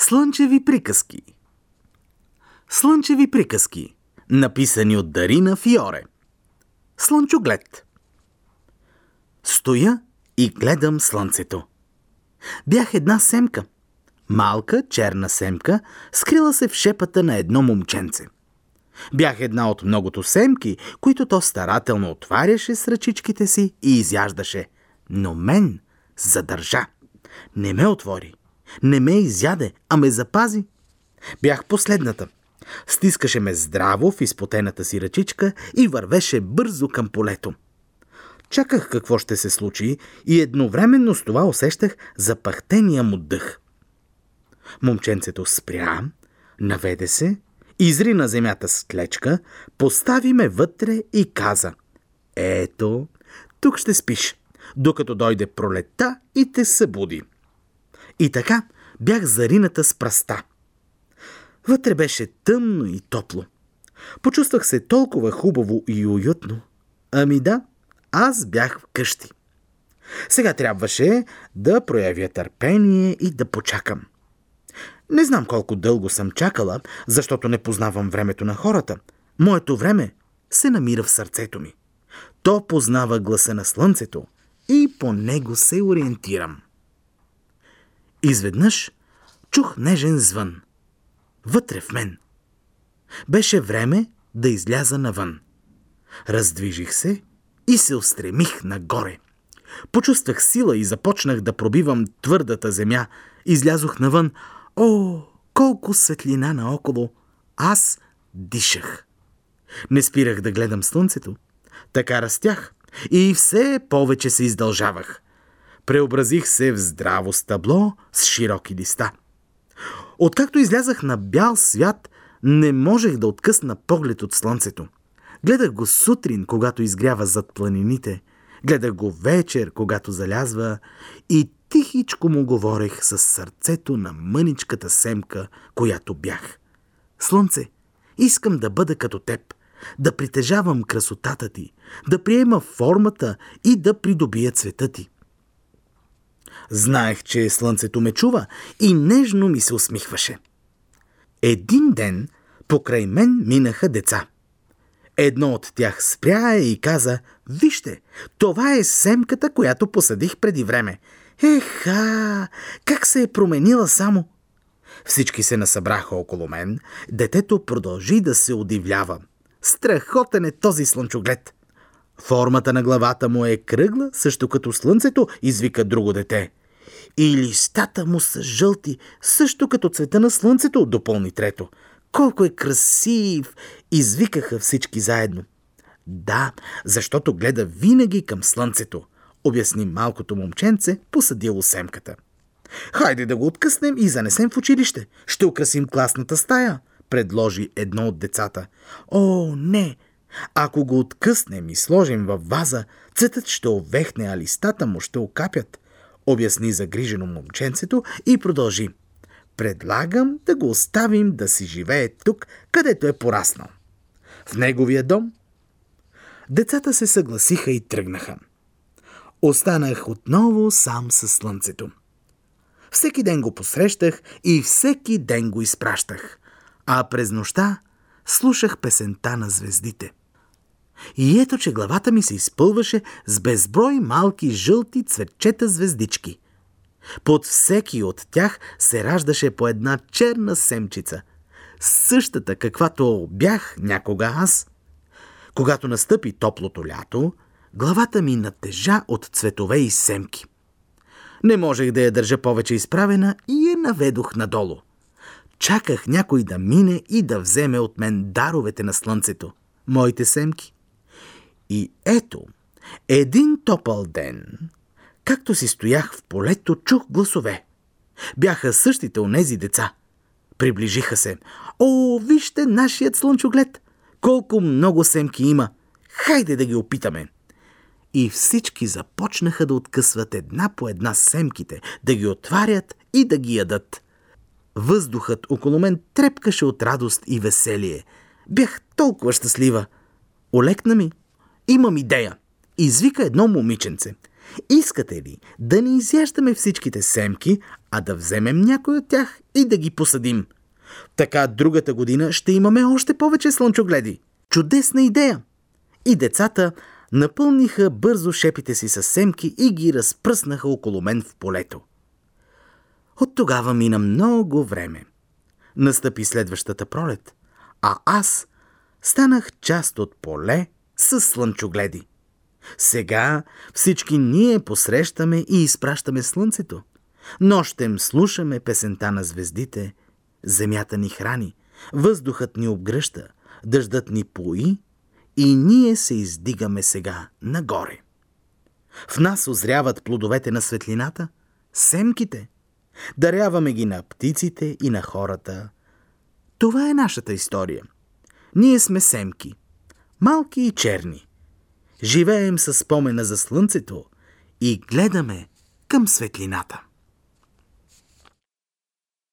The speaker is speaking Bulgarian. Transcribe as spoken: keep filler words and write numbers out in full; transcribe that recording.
Слънчеви приказки. Слънчеви приказки, написани от Дарина Фиоре. Слънчоглед. Стоя и гледам слънцето. Бях една семка. Малка, черна семка, скрила се в шепата на едно момченце. Бях една от многото семки, които то старателно отваряше с ръчичките си и изяждаше. Но мен задържа. Не ме отвори. Не ме изяде, а ме запази. Бях последната. Стискаше ме здраво в изпотената си ръчичка и вървеше бързо към полето. Чаках какво ще се случи и едновременно с това усещах запъхтения му дъх. Момченцето спря, наведе се, изри на земята с клечка, постави ме вътре и каза: „Ето, тук ще спиш, докато дойде пролетта и те събуди.“ И така бях зарината с пръста. Вътре беше тъмно и топло. Почувствах се толкова хубаво и уютно. Ами да, аз бях вкъщи. Сега трябваше да проявя търпение и да почакам. Не знам колко дълго съм чакала, защото не познавам времето на хората. Моето време се намира в сърцето ми. То познава гласа на слънцето и по него се ориентирам. Изведнъж чух нежен звън. Вътре в мен. Беше време да изляза навън. Раздвижих се и се устремих нагоре. Почувствах сила и започнах да пробивам твърдата земя. Излязох навън. О, колко светлина наоколо! Аз дишах. Не спирах да гледам слънцето. Така растях и все повече се издължавах. Преобразих се в здраво стъбло с широки листа. Откакто излязах на бял свят, не можех да откъсна поглед от слънцето. Гледах го сутрин, когато изгрява зад планините. Гледах го вечер, когато залязва, и тихичко му говорех със сърцето на мъничката семка, която бях. Слънце, искам да бъда като теб, да притежавам красотата ти, да приема формата и да придобия цвета ти. Знаех, че слънцето ме чува и нежно ми се усмихваше. Един ден покрай мен минаха деца. Едно от тях спря и каза: „Вижте, това е семката, която посадих преди време. Еха, как се е променила само!“ Всички се насъбраха около мен. Детето продължи да се удивлява. Страхотен е този слънчоглед. Формата на главата му е кръгла, също като слънцето, извика друго дете. И листата му са жълти, също като цвета на слънцето, допълни трето. Колко е красив, извикаха всички заедно. Да, защото гледа винаги към слънцето, обясни малкото момченце, посадило семката. Хайде да го откъснем и занесем в училище. Ще украсим класната стая, предложи едно от децата. О, не! Ако го откъснем и сложим във ваза, цветът ще овехне, а листата му ще окапят, обясни загрижено момченцето и продължи. Предлагам да го оставим да си живее тук, където е пораснал. В неговия дом. Децата се съгласиха и тръгнаха. Останах отново сам със слънцето. Всеки ден го посрещах и всеки ден го изпращах. А през нощта слушах песента на звездите. И ето, че главата ми се изпълваше с безброй малки жълти цветчета звездички. Под всеки от тях се раждаше по една черна семчица, същата каквато бях някога аз. Когато настъпи топлото лято, главата ми натежа от цветове и семки. Не можех да я държа повече изправена и я наведох надолу. Чаках някой да мине и да вземе от мен даровете на слънцето, моите семки. И ето, един топъл ден, както си стоях в полето, чух гласове. Бяха същите онези деца. Приближиха се. О, вижте нашият слънчоглед! Колко много семки има! Хайде да ги опитаме! И всички започнаха да откъсват една по една семките, да ги отварят и да ги ядат. Въздухът около мен трепкаше от радост и веселие. Бях толкова щастлива. Олекна ми. Имам идея. Извика едно момиченце. Искате ли да не изящаме всичките семки, а да вземем някой от тях и да ги посадим? Така другата година ще имаме още повече слънчогледи. Чудесна идея! И децата напълниха бързо шепите си с семки и ги разпръснаха около мен в полето. От тогава мина много време. Настъпи следващата пролет, а аз станах част от поле с слънчогледи. Сега всички ние посрещаме и изпращаме слънцето. Нощем слушаме песента на звездите, земята ни храни, въздухът ни обгръща, дъждът ни пои и ние се издигаме сега нагоре. В нас озряват плодовете на светлината, семките. Даряваме ги на птиците и на хората. Това е нашата история. Ние сме семки, малки и черни. Живеем със спомена за слънцето и гледаме към светлината.